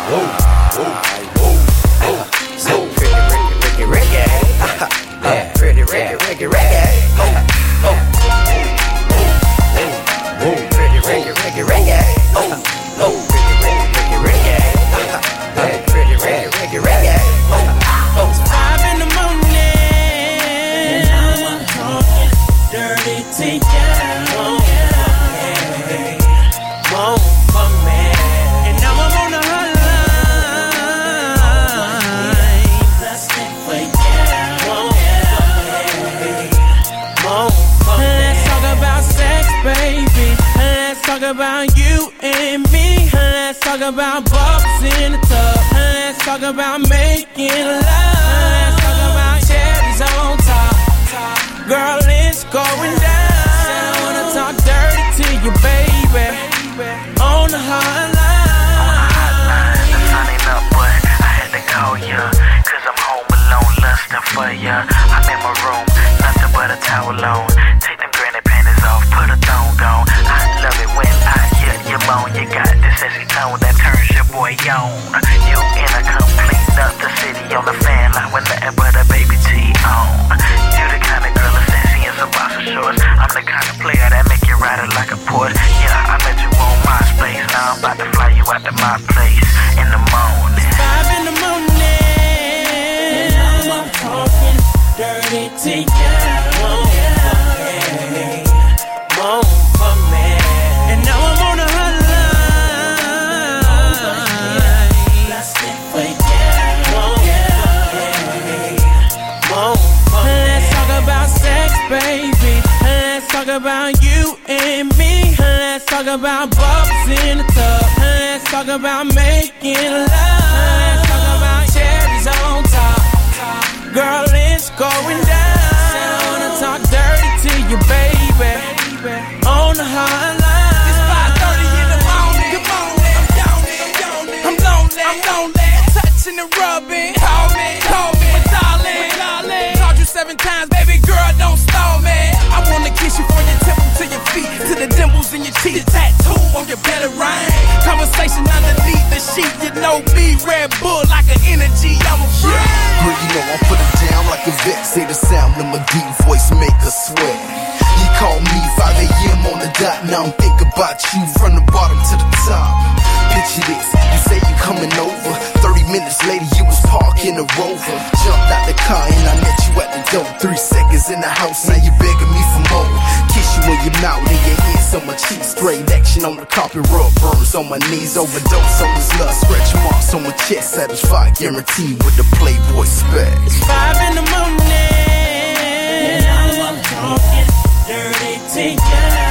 whoa, whoa, whoa, whoa, whoa. Pretty Ricky, yeah. Pretty Ricky, oh, oh, whoa, pretty Ricky, oh, oh, pretty Ricky, yeah. Pretty Ricky, oh, oh. It's 5 in the morning, and I'm talking dirty to you. Won't fuck me, and now I'm on the hotline. Lusting for you. Let's talk about sex, baby. Let's talk about you and me. Let's talk about bubbles in the tub. Let's talk about making love. Let's talk about cherries on top. Girl, it's going down. Said I wanna talk dirty to you, baby. On the hotline. The sun ain't up, but I had to call ya. Cause I'm home alone, lusting for ya. I'm in my room, nothing but a towel on. Take them granny panties off, put a thong on. I love it when I hear you moan. You got this sexy tone that turns your boy on. You in a complete the city on the fan line with nothing but a baby T on. You the kind of girl that's sexy in some boxer shorts. I'm the kind of player that make you ride it like a Porsche. Yeah, I met you on MySpace. Now I'm about to fly you out to my place in the morning. 5 in the morning, and I'm talking dirty to you. Won't fuck me, and now I'm on the hotline. Lusting for you. Let's talk about sex, baby. Let's talk about you and me. Let's talk about bubbles in the tub. Let's talk about making love. Let's talk about cherries on top. Girl, it's going down. Said I wanna talk dirty to you, baby. On the hotline. It's 5:30 in the morning. Come on, I'm lonely. Touching and rubbing. Call me, my darling. Called you 7 times, baby girl, don't stall me. I wanna kiss you from your temple to your feet, to the dimples in your cheek, the tattoo on your belly ring. Conversation underneath the sheet, you know me, Red Bull like an energy, I'm a freak. Girl, you know I put it down like a vet. Say the sound of my deep voice make her sweat. You call me 5 a.m. on the dot. Now I'm thinking about you from the bottom to the top. Picture this, you say you coming over. 30 minutes later you was parking a Rover. Jumped out the car and I met you at the door. 3 seconds in the house, now you begging me for more. Kiss you in your mouth and your hands on my cheeks. Straight action on the carpet, rub burns on my knees. Overdose on this love, stretch marks on my chest. Satisfied, guaranteed with the Playboy specs. It's 5 in the morning, and I'm talking dirty to you.